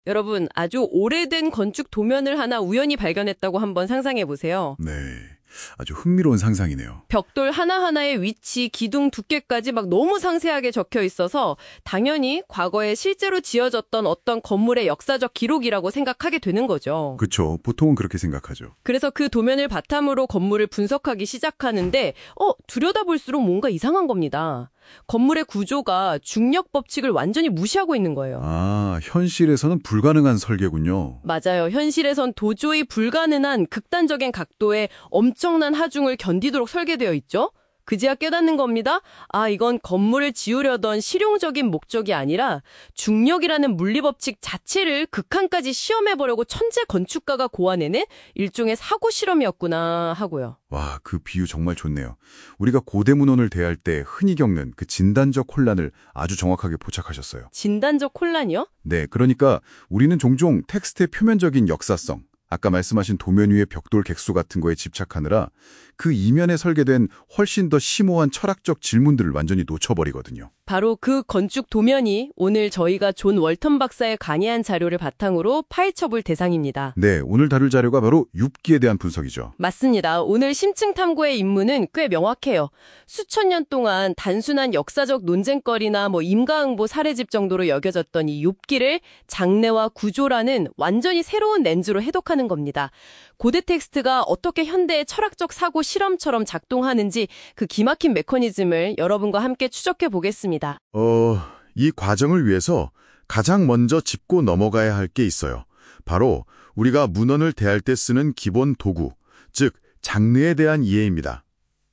여러분, 아주 오래된 건축 도면을 하나 우연히 발견했다고 한번 상상해 보세요. 네, 아주 흥미로운 상상이네요. 벽돌 하나하나의 위치, 기둥 두께까지 막 너무 상세하게 적혀 있어서 당연히 과거에 실제로 지어졌던 어떤 건물의 역사적 기록이라고 생각하게 되는 거죠. 그렇죠. 보통은 그렇게 생각하죠. 그래서 그 도면을 바탕으로 건물을 분석하기 시작하는데 들여다볼수록 뭔가 이상한 겁니다. 건물의 구조가 중력 법칙을 완전히 무시하고 있는 거예요. 아, 현실에서는 불가능한 설계군요. 맞아요. 현실에선 도저히 불가능한 극단적인 각도의 엄청난 하중을 견디도록 설계되어 있죠. 그제야 깨닫는 겁니다. 아, 이건 건물을 지으려던 실용적인 목적이 아니라 중력이라는 물리법칙 자체를 극한까지 시험해보려고 천재 건축가가 고안해낸 일종의 사고 실험이었구나 하고요. 와, 그 비유 정말 좋네요. 우리가 고대 문헌을 대할 때 흔히 겪는 그 진단적 혼란을 아주 정확하게 포착하셨어요. 진단적 혼란이요? 네, 그러니까 우리는 종종 텍스트의 표면적인 역사성, 아까 말씀하신 도면 위의 벽돌 객수 같은 거에 집착하느라 그 이면에 설계된 훨씬 더 심오한 철학적 질문들을 완전히 놓쳐버리거든요. 바로 그 건축 도면이 오늘 저희가 존 월턴 박사의 강의한 자료를 바탕으로 파헤쳐볼 대상입니다. 네, 오늘 다룰 자료가 바로 욥기에 대한 분석이죠. 맞습니다. 오늘 심층 탐구의 임무는 꽤 명확해요. 수천 년 동안 단순한 역사적 논쟁거리나 임가응보 사례집 정도로 여겨졌던 이 욥기를 장르와 구조라는 완전히 새로운 렌즈로 해독하는 겁니다. 고대 텍스트가 어떻게 현대의 철학적 사고 실험처럼 작동하는지 그 기막힌 메커니즘을 여러분과 함께 추적해 보겠습니다. 이 과정을 위해서 가장 먼저 짚고 넘어가야 할 게 있어요. 바로 우리가 문헌을 대할 때 쓰는 기본 도구, 즉 장르에 대한 이해입니다.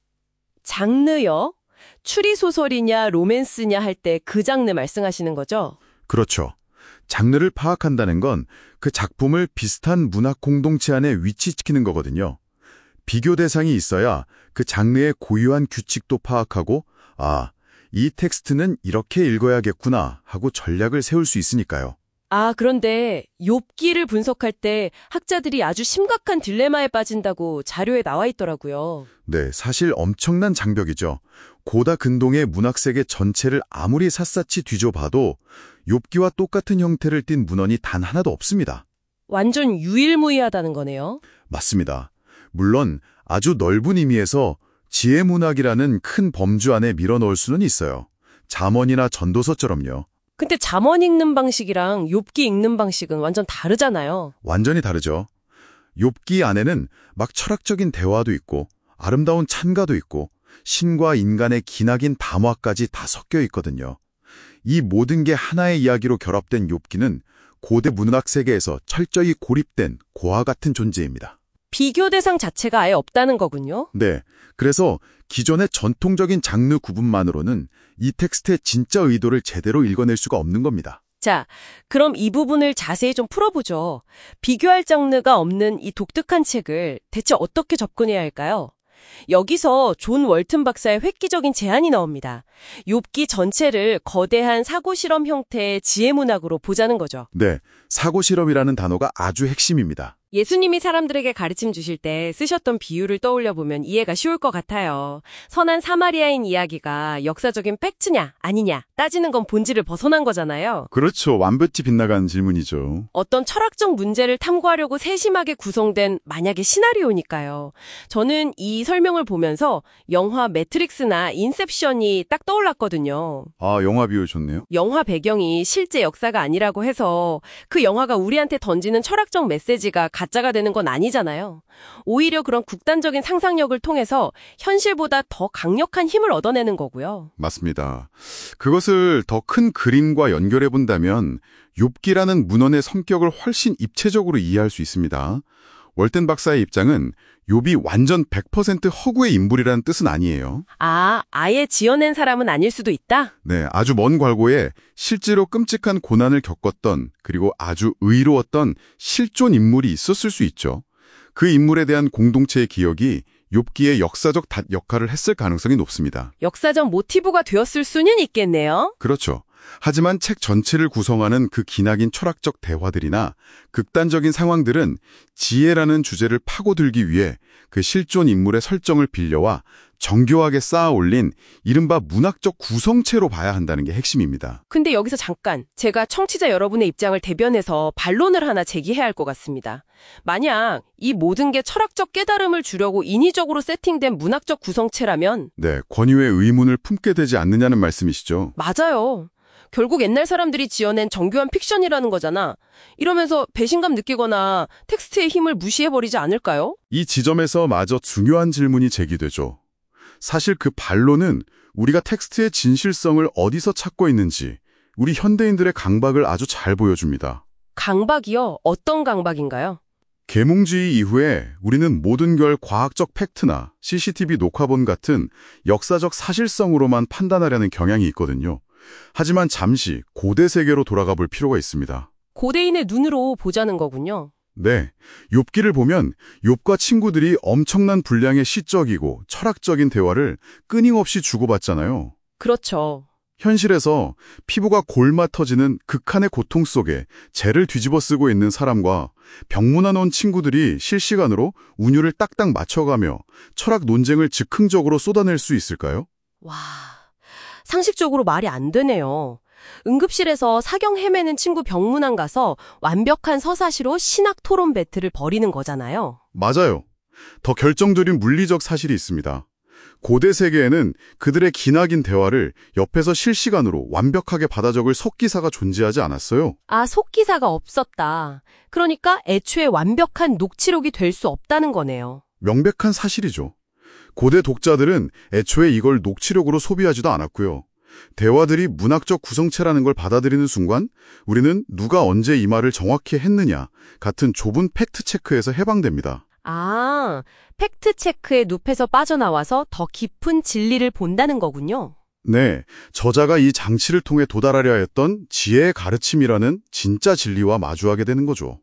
장르요? 추리소설이냐 로맨스냐 할 때 그 장르 말씀하시는 거죠? 그렇죠. 장르를 파악한다는 건 그 작품을 비슷한 문학 공동체 안에 위치시키는 거거든요. 비교 대상이 있어야 그 장르의 고유한 규칙도 파악하고 이 텍스트는 이렇게 읽어야겠구나 하고 전략을 세울 수 있으니까요. 아, 그런데 욥기를 분석할 때 학자들이 아주 심각한 딜레마에 빠진다고 자료에 나와 있더라고요. 네, 사실 엄청난 장벽이죠. 고다 근동의 문학세계 전체를 아무리 샅샅이 뒤져봐도 욥기와 똑같은 형태를 띤 문헌이 단 하나도 없습니다. 완전 유일무이하다는 거네요. 맞습니다. 물론 아주 넓은 의미에서 지혜문학이라는 큰 범주 안에 밀어넣을 수는 있어요. 잠언이나 전도서처럼요. 근데 잠언 읽는 방식이랑 욥기 읽는 방식은 완전 다르잖아요. 완전히 다르죠. 욥기 안에는 막 철학적인 대화도 있고 아름다운 찬가도 있고 신과 인간의 기나긴 담화까지 다 섞여 있거든요. 이 모든 게 하나의 이야기로 결합된 욥기는 고대 문학 세계에서 철저히 고립된 고아 같은 존재입니다. 비교 대상 자체가 아예 없다는 거군요. 네, 그래서 기존의 전통적인 장르 구분만으로는 이 텍스트의 진짜 의도를 제대로 읽어낼 수가 없는 겁니다. 자, 그럼 이 부분을 자세히 좀 풀어보죠. 비교할 장르가 없는 이 독특한 책을 대체 어떻게 접근해야 할까요? 여기서 존 월튼 박사의 획기적인 제안이 나옵니다. 욥기 전체를 거대한 사고실험 형태의 지혜문학으로 보자는 거죠. 네, 사고실험이라는 단어가 아주 핵심입니다. 예수님이 사람들에게 가르침 주실 때 쓰셨던 비유를 떠올려보면 이해가 쉬울 것 같아요. 선한 사마리아인 이야기가 역사적인 팩트냐 아니냐 따지는 건 본질을 벗어난 거잖아요. 그렇죠. 완벽히 빗나간 질문이죠. 어떤 철학적 문제를 탐구하려고 세심하게 구성된 만약의 시나리오니까요. 저는 이 설명을 보면서 영화 매트릭스나 인셉션이 딱 떠올랐거든요. 아, 영화 비유 좋네요. 영화 배경이 실제 역사가 아니라고 해서 그 영화가 우리한테 던지는 철학적 메시지가 가짜가 되는 건 아니잖아요. 오히려 그런 극단적인 상상력을 통해서 현실보다 더 강력한 힘을 얻어내는 거고요. 맞습니다. 그것을 더 큰 그림과 연결해 본다면 욥기라는 문헌의 성격을 훨씬 입체적으로 이해할 수 있습니다. 월튼 박사의 입장은 욥이 완전 100% 허구의 인물이라는 뜻은 아니에요. 아예 지어낸 사람은 아닐 수도 있다? 네, 아주 먼 과거에 실제로 끔찍한 고난을 겪었던 그리고 아주 의로웠던 실존 인물이 있었을 수 있죠. 그 인물에 대한 공동체의 기억이 욥기의 역사적 역할을 했을 가능성이 높습니다. 역사적 모티브가 되었을 수는 있겠네요. 그렇죠. 하지만 책 전체를 구성하는 그 기나긴 철학적 대화들이나 극단적인 상황들은 지혜라는 주제를 파고들기 위해 그 실존 인물의 설정을 빌려와 정교하게 쌓아 올린 이른바 문학적 구성체로 봐야 한다는 게 핵심입니다. 근데 여기서 잠깐 제가 청취자 여러분의 입장을 대변해서 반론을 하나 제기해야 할 것 같습니다. 만약 이 모든 게 철학적 깨달음을 주려고 인위적으로 세팅된 문학적 구성체라면 네, 권위의 의문을 품게 되지 않느냐는 말씀이시죠. 맞아요. 결국 옛날 사람들이 지어낸 정교한 픽션이라는 거잖아. 이러면서 배신감 느끼거나 텍스트의 힘을 무시해버리지 않을까요? 이 지점에서 마저 중요한 질문이 제기되죠. 사실 그 반론은 우리가 텍스트의 진실성을 어디서 찾고 있는지 우리 현대인들의 강박을 아주 잘 보여줍니다. 강박이요? 어떤 강박인가요? 계몽주의 이후에 우리는 모든 걸 과학적 팩트나 CCTV 녹화본 같은 역사적 사실성으로만 판단하려는 경향이 있거든요. 하지만 잠시 고대 세계로 돌아가 볼 필요가 있습니다. 고대인의 눈으로 보자는 거군요. 네, 욥기를 보면 욥과 친구들이 엄청난 분량의 시적이고 철학적인 대화를 끊임없이 주고받잖아요. 그렇죠. 현실에서 피부가 골마 터지는 극한의 고통 속에 죄를 뒤집어 쓰고 있는 사람과 병문안 온 친구들이 실시간으로 운율을 딱딱 맞춰가며 철학 논쟁을 즉흥적으로 쏟아낼 수 있을까요? 와, 상식적으로 말이 안 되네요. 응급실에서 사경 헤매는 친구 병문안 가서 완벽한 서사시로 신학 토론 배틀을 벌이는 거잖아요. 맞아요. 더 결정적인 물리적 사실이 있습니다. 고대 세계에는 그들의 기나긴 대화를 옆에서 실시간으로 완벽하게 받아 적을 속기사가 존재하지 않았어요. 아, 속기사가 없었다. 그러니까 애초에 완벽한 녹취록이 될 수 없다는 거네요. 명백한 사실이죠. 고대 독자들은 애초에 이걸 녹취록으로 소비하지도 않았고요. 대화들이 문학적 구성체라는 걸 받아들이는 순간 우리는 누가 언제 이 말을 정확히 했느냐 같은 좁은 팩트체크에서 해방됩니다. 아, 팩트체크의 눕에서 빠져나와서 더 깊은 진리를 본다는 거군요. 네, 저자가 이 장치를 통해 도달하려 했던 지혜의 가르침이라는 진짜 진리와 마주하게 되는 거죠.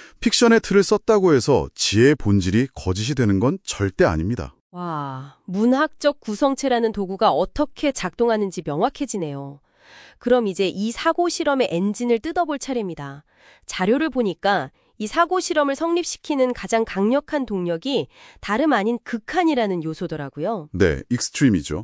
픽션의 틀을 썼다고 해서 지혜의 본질이 거짓이 되는 건 절대 아닙니다. 와, 문학적 구성체라는 도구가 어떻게 작동하는지 명확해지네요. 그럼 이제 이 사고 실험의 엔진을 뜯어볼 차례입니다. 자료를 보니까 이 사고 실험을 성립시키는 가장 강력한 동력이 다름 아닌 극한이라는 요소더라고요. 네, 익스트림이죠.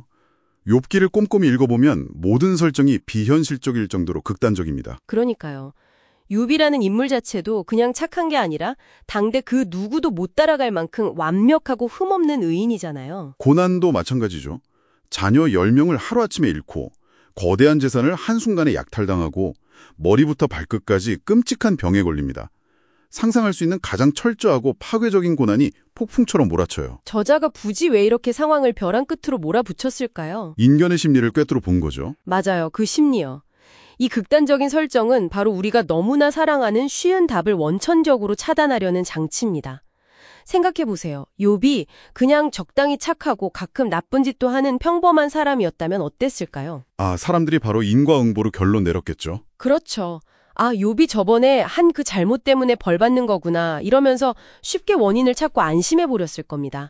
욥기를 꼼꼼히 읽어보면 모든 설정이 비현실적일 정도로 극단적입니다. 그러니까요. 욥이라는 인물 자체도 그냥 착한 게 아니라 당대 그 누구도 못 따라갈 만큼 완벽하고 흠없는 의인이잖아요. 고난도 마찬가지죠. 자녀 10명을 하루아침에 잃고 거대한 재산을 한순간에 약탈당하고 머리부터 발끝까지 끔찍한 병에 걸립니다. 상상할 수 있는 가장 철저하고 파괴적인 고난이 폭풍처럼 몰아쳐요. 저자가 굳이 왜 이렇게 상황을 벼랑 끝으로 몰아붙였을까요? 인간의 심리를 꿰뚫어 본 거죠. 맞아요. 그 심리요. 이 극단적인 설정은 바로 우리가 너무나 사랑하는 쉬운 답을 원천적으로 차단하려는 장치입니다. 생각해보세요. 욥이 그냥 적당히 착하고 가끔 나쁜 짓도 하는 평범한 사람이었다면 어땠을까요? 아, 사람들이 바로 인과응보로 결론 내렸겠죠. 그렇죠. 아, 욥이 저번에 한 그 잘못 때문에 벌 받는 거구나 이러면서 쉽게 원인을 찾고 안심해버렸을 겁니다.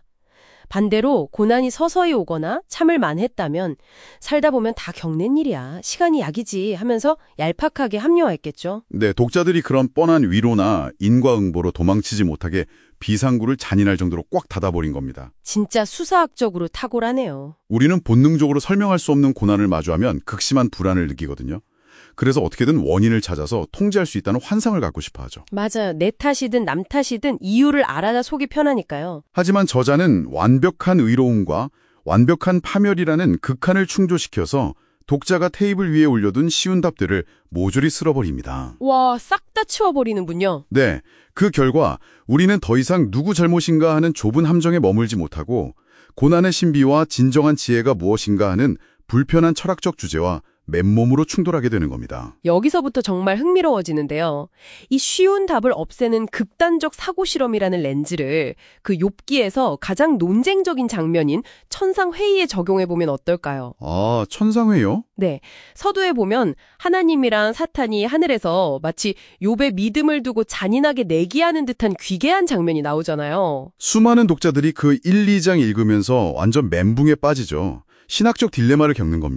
반대로 고난이 서서히 오거나 참을 만했다면 살다 보면 다 겪는 일이야. 시간이 약이지 하면서 얄팍하게 합리화했겠죠. 네, 독자들이 그런 뻔한 위로나 인과응보로 도망치지 못하게 비상구를 잔인할 정도로 꽉 닫아버린 겁니다. 진짜 수사학적으로 탁월하네요. 우리는 본능적으로 설명할 수 없는 고난을 마주하면 극심한 불안을 느끼거든요. 그래서 어떻게든 원인을 찾아서 통제할 수 있다는 환상을 갖고 싶어 하죠. 맞아요. 내 탓이든 남 탓이든 이유를 알아야 속이 편하니까요. 하지만 저자는 완벽한 의로움과 완벽한 파멸이라는 극한을 충족시켜서 독자가 테이블 위에 올려둔 쉬운 답들을 모조리 쓸어버립니다. 와, 싹 다 치워버리는군요. 네, 그 결과 우리는 더 이상 누구 잘못인가 하는 좁은 함정에 머물지 못하고 고난의 신비와 진정한 지혜가 무엇인가 하는 불편한 철학적 주제와 맨몸으로 충돌하게 되는 겁니다. 여기서부터 정말 흥미로워지는데요. 이 쉬운 답을 없애는 극단적 사고 실험이라는 렌즈를 그 욥기에서 가장 논쟁적인 장면인 천상회의에 적용해보면 어떨까요? 아, 천상회요? 네, 서두에 보면 하나님이랑 사탄이 하늘에서 마치 욥의 믿음을 두고 잔인하게 내기하는 듯한 귀괴한 장면이 나오잖아요. 수많은 독자들이 그 1, 2장 읽으면서 완전 멘붕에 빠지죠. 신학적 딜레마를 겪는 겁니다.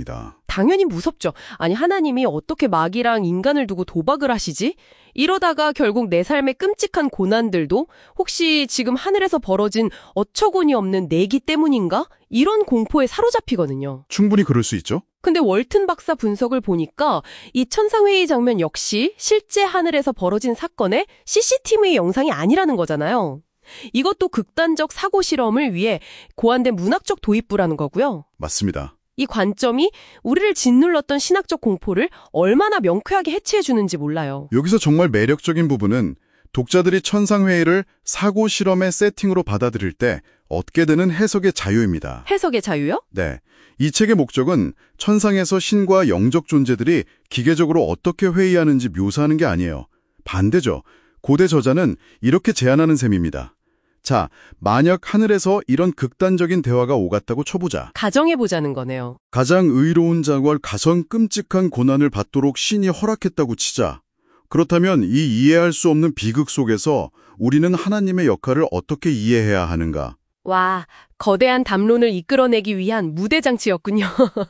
당연히 무섭죠. 아니, 하나님이 어떻게 마귀랑 인간을 두고 도박을 하시지? 이러다가 결국 내 삶의 끔찍한 고난들도 혹시 지금 하늘에서 벌어진 어처구니 없는 내기 때문인가? 이런 공포에 사로잡히거든요. 충분히 그럴 수 있죠. 근데 월튼 박사 분석을 보니까 이 천상회의 장면 역시 실제 하늘에서 벌어진 사건의 CCTV 영상이 아니라는 거잖아요. 이것도 극단적 사고 실험을 위해 고안된 문학적 도입부라는 거고요. 맞습니다. 이 관점이 우리를 짓눌렀던 신학적 공포를 얼마나 명쾌하게 해체해주는지 몰라요. 여기서 정말 매력적인 부분은 독자들이 천상회의를 사고 실험의 세팅으로 받아들일 때 얻게 되는 해석의 자유입니다. 해석의 자유요? 네. 이 책의 목적은 천상에서 신과 영적 존재들이 기계적으로 어떻게 회의하는지 묘사하는 게 아니에요. 반대죠. 고대 저자는 이렇게 제안하는 셈입니다. 자, 만약 하늘에서 이런 극단적인 대화가 오갔다고 쳐보자. 가정해보자는 거네요. 가장 의로운 자와 가장 끔찍한 고난을 받도록 신이 허락했다고 치자. 그렇다면 이 이해할 수 없는 비극 속에서 우리는 하나님의 역할을 어떻게 이해해야 하는가? 와, 거대한 담론을 이끌어내기 위한 무대장치였군요.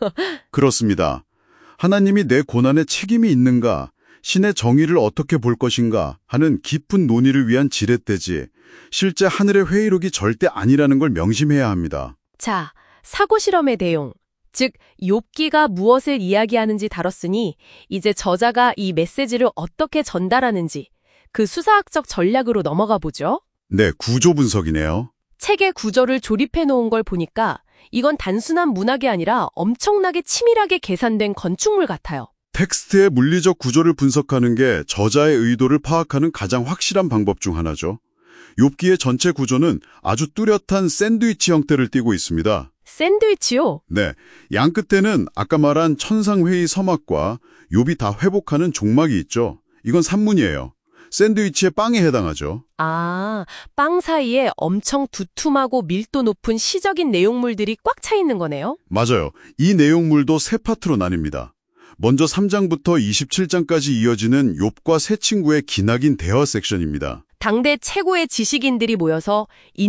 그렇습니다. 하나님이 내 고난에 책임이 있는가? 신의 정의를 어떻게 볼 것인가 하는 깊은 논의를 위한 지렛대지 실제 하늘의 회의록이 절대 아니라는 걸 명심해야 합니다. 자, 사고 실험의 내용, 즉 욥기가 무엇을 이야기하는지 다뤘으니 이제 저자가 이 메시지를 어떻게 전달하는지 그 수사학적 전략으로 넘어가 보죠. 네, 구조 분석이네요. 책의 구조를 조립해 놓은 걸 보니까 이건 단순한 문학이 아니라 엄청나게 치밀하게 계산된 건축물 같아요. 텍스트의 물리적 구조를 분석하는 게 저자의 의도를 파악하는 가장 확실한 방법 중 하나죠. 욥기의 전체 구조는 아주 뚜렷한 샌드위치 형태를 띠고 있습니다. 샌드위치요? 네, 양 끝에는 아까 말한 천상회의 서막과 욥이 다 회복하는 종막이 있죠. 이건 산문이에요. 샌드위치의 빵에 해당하죠. 아, 빵 사이에 엄청 두툼하고 밀도 높은 시적인 내용물들이 꽉 차 있는 거네요? 맞아요. 이 내용물도 세 파트로 나뉩니다. 먼저 3장부터 27장까지 이어지는 욥과 세 친구의 기나긴 대화 섹션입니다. 당대 최고의 지식인들이 모여서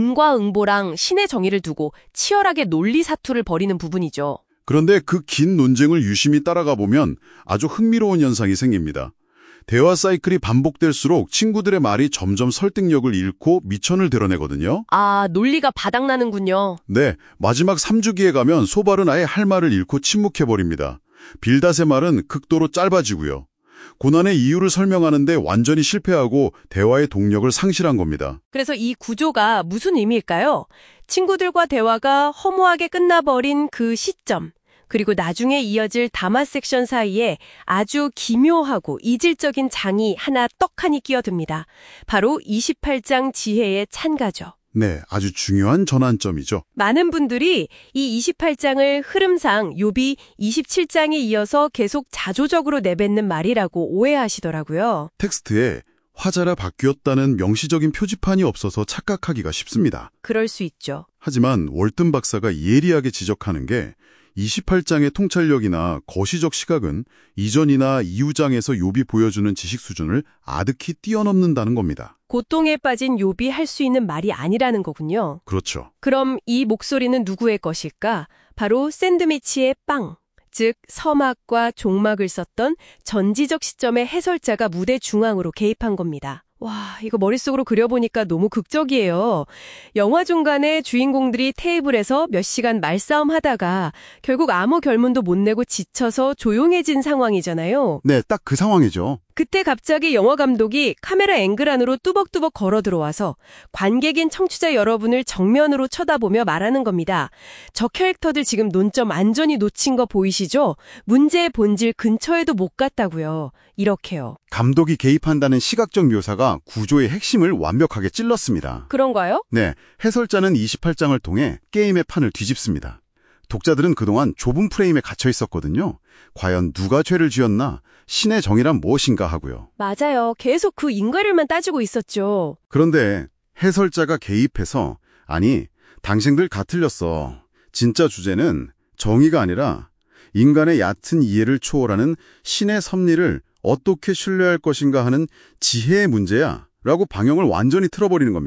인과응보랑 신의 정의를 두고 치열하게 논리 사투를 벌이는 부분이죠. 그런데 그 긴 논쟁을 유심히 따라가 보면 아주 흥미로운 현상이 생깁니다. 대화 사이클이 반복될수록 친구들의 말이 점점 설득력을 잃고 미천을 드러내거든요. 아, 논리가 바닥나는군요. 네, 마지막 3주기에 가면 소발은 아예 할 말을 잃고 침묵해버립니다. 빌닷의 말은 극도로 짧아지고요. 고난의 이유를 설명하는데 완전히 실패하고 대화의 동력을 상실한 겁니다. 그래서 이 구조가 무슨 의미일까요? 친구들과 대화가 허무하게 끝나버린 그 시점, 그리고 나중에 이어질 담화 섹션 사이에 아주 기묘하고 이질적인 장이 하나 떡하니 끼어듭니다. 바로 28장 지혜의 찬가죠. 네, 아주 중요한 전환점이죠. 많은 분들이 이 28장을 흐름상 욥이 27장에 이어서 계속 자조적으로 내뱉는 말이라고 오해하시더라고요. 텍스트에 화자라 바뀌었다는 명시적인 표지판이 없어서 착각하기가 쉽습니다. 그럴 수 있죠. 하지만 월튼 박사가 예리하게 지적하는 게 28장의 통찰력이나 거시적 시각은 이전이나 이후장에서 욥이 보여주는 지식 수준을 아득히 뛰어넘는다는 겁니다. 고통에 빠진 욥이 할 수 있는 말이 아니라는 거군요. 그렇죠. 그럼 이 목소리는 누구의 것일까? 바로 샌드위치의 빵, 즉 서막과 종막을 썼던 전지적 시점의 해설자가 무대 중앙으로 개입한 겁니다. 와, 이거 머릿속으로 그려보니까 너무 극적이에요. 영화 중간에 주인공들이 테이블에서 몇 시간 말싸움 하다가 결국 아무 결론도 못 내고 지쳐서 조용해진 상황이잖아요. 네, 딱 그 상황이죠. 그때 갑자기 영화 감독이 카메라 앵글 안으로 뚜벅뚜벅 걸어 들어와서 관객인 청취자 여러분을 정면으로 쳐다보며 말하는 겁니다. 저 캐릭터들 지금 논점 완전히 놓친 거 보이시죠? 문제의 본질 근처에도 못 갔다고요. 이렇게요. 감독이 개입한다는 시각적 묘사가 구조의 핵심을 완벽하게 찔렀습니다. 그런가요? 네, 해설자는 28장을 통해 게임의 판을 뒤집습니다. 독자들은 그동안 좁은 프레임에 갇혀 있었거든요. 과연 누가 죄를 지었나? 신의 정의란 무엇인가 하고요. 맞아요. 계속 그 인과를만 따지고 있었죠. 그런데 해설자가 개입해서 아니, 당신들 다 틀렸어. 진짜 주제는 정의가 아니라 인간의 얕은 이해를 초월하는 신의 섭리를 어떻게 신뢰할 것인가 하는 지혜의 문제야 라고 방향을 완전히 틀어버리는 겁니다.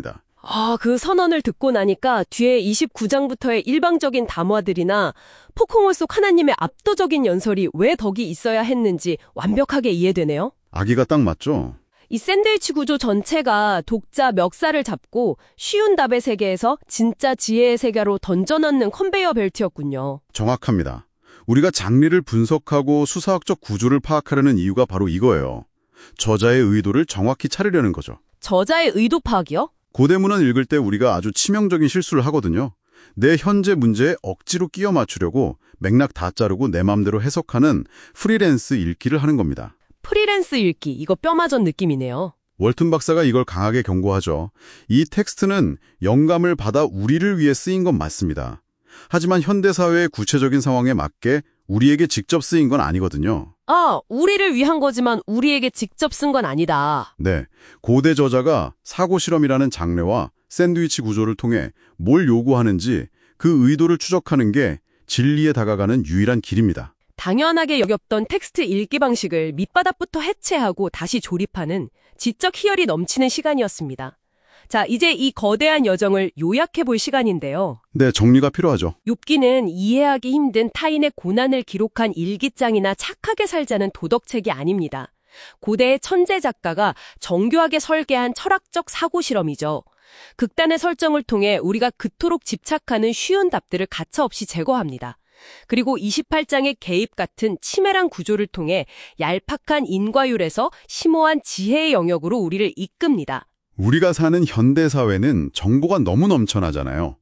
그 선언을 듣고 나니까 뒤에 29장부터의 일방적인 담화들이나 폭풍호 속 하나님의 압도적인 연설이 왜 덕이 있어야 했는지 완벽하게 이해되네요. 아기가 딱 맞죠? 이 샌드위치 구조 전체가 독자 멱살을 잡고 쉬운 답의 세계에서 진짜 지혜의 세계로 던져넣는 컨베이어 벨트였군요. 정확합니다. 우리가 장르를 분석하고 수사학적 구조를 파악하려는 이유가 바로 이거예요. 저자의 의도를 정확히 차리려는 거죠. 저자의 의도 파악이요? 고대문헌 읽을 때 우리가 아주 치명적인 실수를 하거든요. 내 현재 문제에 억지로 끼워 맞추려고 맥락 다 자르고 내 맘대로 해석하는 프리랜스 읽기를 하는 겁니다. 프리랜스 읽기, 이거 뼈마전 느낌이네요. 월튼 박사가 이걸 강하게 경고하죠. 이 텍스트는 영감을 받아 우리를 위해 쓰인 건 맞습니다. 하지만 현대사회의 구체적인 상황에 맞게 우리에게 직접 쓰인 건 아니거든요. 우리를 위한 거지만 우리에게 직접 쓴 건 아니다. 네, 고대 저자가 사고실험이라는 장르와 샌드위치 구조를 통해 뭘 요구하는지 그 의도를 추적하는 게 진리에 다가가는 유일한 길입니다. 당연하게 여겼던 텍스트 읽기 방식을 밑바닥부터 해체하고 다시 조립하는 지적 희열이 넘치는 시간이었습니다. 자, 이제 이 거대한 여정을 요약해 볼 시간인데요. 네, 정리가 필요하죠. 욥기는 이해하기 힘든 타인의 고난을 기록한 일기장이나 착하게 살자는 도덕책이 아닙니다. 고대의 천재 작가가 정교하게 설계한 철학적 사고실험이죠. 극단의 설정을 통해 우리가 그토록 집착하는 쉬운 답들을 가차없이 제거합니다. 그리고 28장의 개입 같은 치밀한 구조를 통해 얄팍한 인과율에서 심오한 지혜의 영역으로 우리를 이끕니다. 우리가 사는 현대사회는 정보가 너무 넘쳐나잖아요.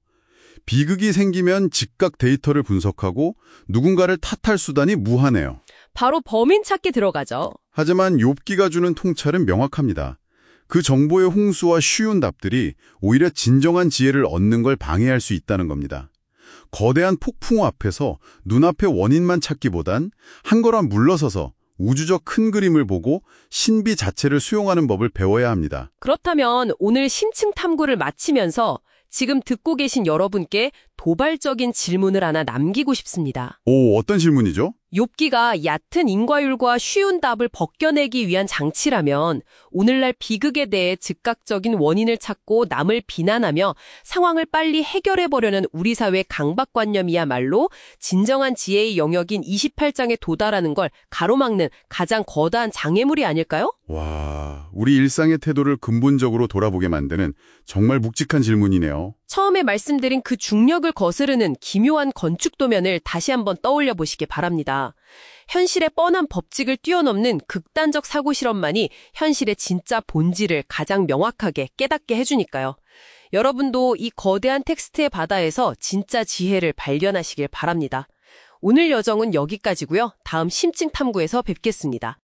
비극이 생기면 즉각 데이터를 분석하고 누군가를 탓할 수단이 무한해요. 바로 범인 찾기 들어가죠. 하지만 욥기가 주는 통찰은 명확합니다. 그 정보의 홍수와 쉬운 답들이 오히려 진정한 지혜를 얻는 걸 방해할 수 있다는 겁니다. 거대한 폭풍우 앞에서 눈앞의 원인만 찾기보단 한 걸음 물러서서 우주적 큰 그림을 보고 신비 자체를 수용하는 법을 배워야 합니다. 그렇다면 오늘 심층 탐구를 마치면서 지금 듣고 계신 여러분께 도발적인 질문을 하나 남기고 싶습니다. 오, 어떤 질문이죠? 욥기가 얕은 인과율과 쉬운 답을 벗겨내기 위한 장치라면 오늘날 비극에 대해 즉각적인 원인을 찾고 남을 비난하며 상황을 빨리 해결해보려는 우리 사회의 강박관념이야말로 진정한 지혜의 영역인 28장에 도달하는 걸 가로막는 가장 거대한 장애물이 아닐까요? 와, 우리 일상의 태도를 근본적으로 돌아보게 만드는 정말 묵직한 질문이네요. 처음에 말씀드린 그 중력을 거스르는 기묘한 건축 도면을 다시 한번 떠올려 보시기 바랍니다. 현실의 뻔한 법칙을 뛰어넘는 극단적 사고 실험만이 현실의 진짜 본질을 가장 명확하게 깨닫게 해주니까요. 여러분도 이 거대한 텍스트의 바다에서 진짜 지혜를 발견하시길 바랍니다. 오늘 여정은 여기까지고요. 다음 심층 탐구에서 뵙겠습니다.